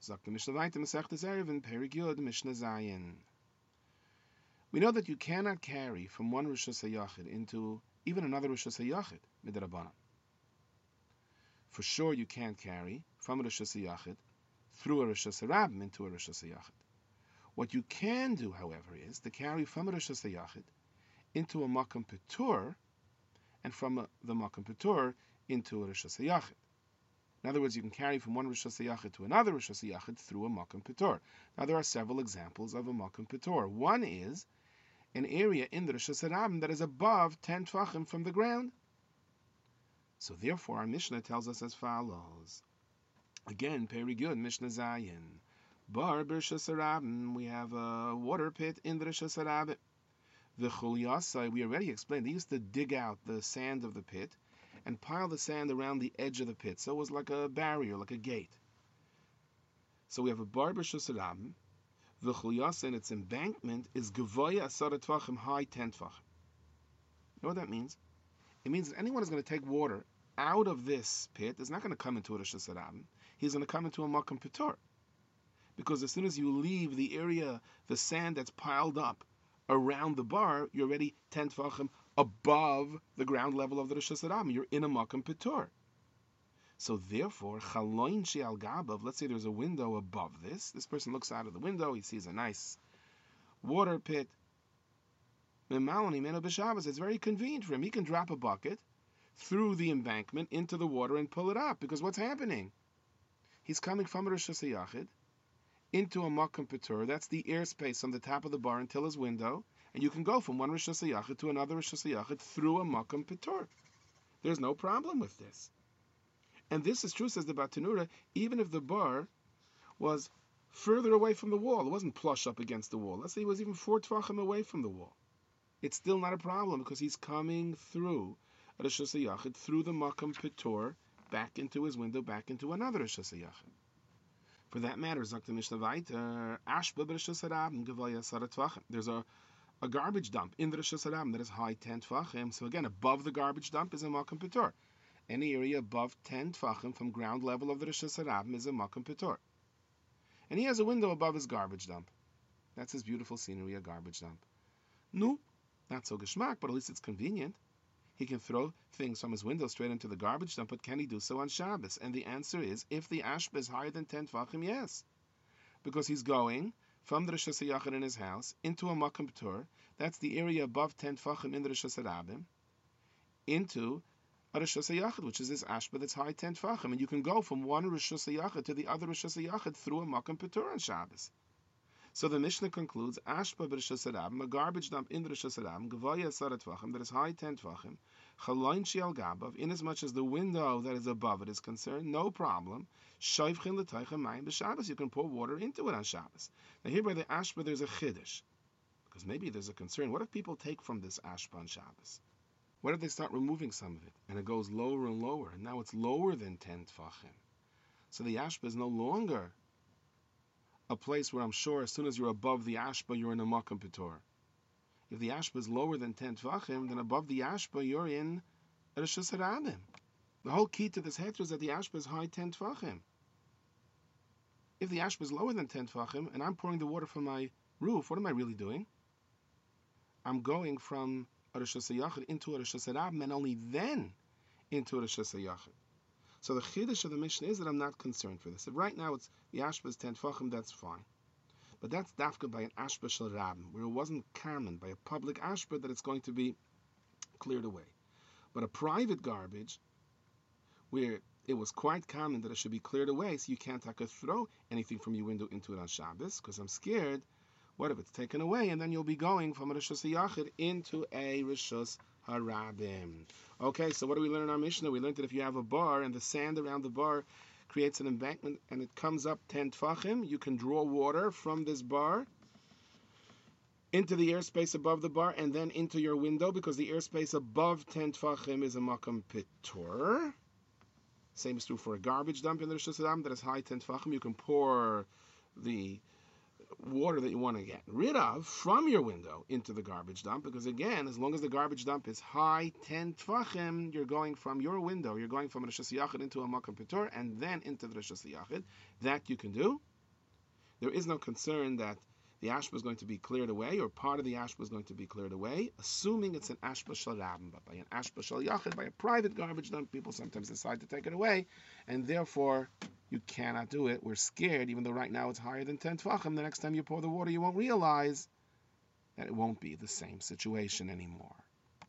Sagt the Mishnah weiter, Masechtes Eruvin, Perek Yud, Mishnah Zayin. We know that you cannot carry from one Rishus HaYachid into even another Rishus HaYachid, midrabanan. For sure you can't carry from a Rishus HaYachid through a Rishus HaRabim into a Rishus HaYachid. What you can do, however, is to carry from a Rishus HaYachid into a Makom Petur, and from the Makom Petur into a Rishus HaYachid. In other words, you can carry from one Rishus HaYachid to another Rishus HaYachid through a Makom Petur. Now, there are several examples of a Makom Petur. One is an area in the Rishus HaRabim that is above 10 Tvachim from the ground. So therefore, our Mishnah tells us as follows. Again, Perek Yud, Mishnah Zayin. Bar b'Rishus HaRabim, we have a water pit in the Rishus HaRabim. The Chulyasai, we already explained, they used to dig out the sand of the pit and pile the sand around the edge of the pit. So it was like a barrier, like a gate. So we have a bar b'Rishus HaRabim. The Chulyasai in its embankment is Gevoya Asara Tvachim, high 10 Tvachim. You know what that means? It means that anyone is going to take water out of this pit is not going to come into a Rishus HaRabim. He's going to come into a Makom Petur. Because as soon as you leave the area, the sand that's piled up around the bar, you're already 10 Tvachim above the ground level of the Rishus HaRabim. You're in a Makom Petur. So therefore, Chaloin She'al Gabav, let's say there's a window above this. This person looks out of the window, he sees a nice water pit. It's very convenient for him. He can drop a bucket through the embankment into the water and pull it up. Because what's happening? He's coming from a Rishus HaYachid into a Makom Petur. That's the airspace on the top of the bar until his window. And you can go from one Rishus HaYachid to another Rishus HaYachid through a Makom Petur. There's no problem with this. And this is true, says the Batanura, even if the bar was further away from the wall. It wasn't plush up against the wall. Let's say he was even 4 Tvachim away from the wall. It's still not a problem because he's coming through a Rishus HaYachid, through the Makom Petur, back into his window, back into another Rishus HaYachid. For that matter, Zok the Mishnah weiter, Ashba b'Rishus HaRabim Gevoya Asara Tvachim. There's a garbage dump in the Rishus HaRabim that is high 10 Tvachim. So again, above the garbage dump is a Makom Petur. Any area above 10 Tvachim from ground level of the Rishus HaRabim is a Makom Petur. And he has a window above his garbage dump. That's his beautiful scenery, a garbage dump. No, not so geschmack, but at least it's convenient. He can throw things from his window straight into the garbage dump, but can he do so on Shabbos? And the answer is, if the ashba is higher than 10 Tvachim, yes. Because he's going from the Rishus HaYachid in his house into a Makom Petur, that's the area above 10 Tvachim in the Rishus HaRabim, into a Rishus HaYachid, which is this ashba that's high 10 Tvachim. And you can go from one Rishus HaYachid to the other Rishus HaYachid through a Makom Petur on Shabbos. So the Mishnah concludes, Ashba b'Rishus HaRabim, a garbage dump in the Rishus HaRabim, Gevoya Asara Tvachim, that is high 10 Tvachim, Chaloin She'al Gabav, inasmuch as the window that is above it is concerned, no problem. Shoivchin l'toichem mayim b'Shabbos, you can pour water into it on Shabbos. Now here by the Ashba there's a chiddush, because maybe there's a concern. What if people take from this Ashba on Shabbos? What if they start removing some of it, and it goes lower and lower, and now it's lower than 10 Tvachim? So the Ashba is no longer a place where I'm sure as soon as you're above the ashba, you're in a Makom Petur. If the ashba is lower than 10 Tvachim, then above the ashba, you're in a Rishus HaRabim. The whole key to this heter is that the ashba is high 10 Tvachim. If the ashba is lower than 10 Tvachim, and I'm pouring the water from my roof, what am I really doing? I'm going from a Rishus HaYachid into a Rishus HaRabim, and only then into a Rishus HaYachid. So the chiddush of the Mishnah is that I'm not concerned for this. If right now it's the ashba is 10 Tvachim, that's fine. But that's dafka by an ashba shel Rabim, where it wasn't common by a public ashba that it's going to be cleared away. But a private garbage, where it was quite common that it should be cleared away, so you can't throw anything from your window into it on Shabbos, because I'm scared, what if it's taken away, and then you'll be going from a Rishus HaYachid into a Rishus HaRabim. Okay, so what do we learn in our Mishnah? We learned that if you have a bar and the sand around the bar creates an embankment and it comes up 10 Tvachim, you can draw water from this bar into the airspace above the bar and then into your window, because the airspace above 10 Tvachim is a Makom Petur. Same is true for a garbage dump in the Rishus HaRabim that is high 10 Tvachim. You can pour the water that you want to get rid of from your window into the garbage dump, because again, as long as the garbage dump is high 10 Tvachim, you're going from your window, you're going from a Rishus HaYachid into a Makom Petur and then into the Rishus HaYachid. That you can do. there is no concern that the ashba is going to be cleared away, or part of the ashba is going to be cleared away, assuming it's an ashba shel rabim. But by an ashba shel yachid, by a private garbage dump, people sometimes decide to take it away, and therefore you cannot do it. We're scared, even though right now it's higher than 10 tefachim, the next time you pour the water, you won't realize that it won't be the same situation anymore.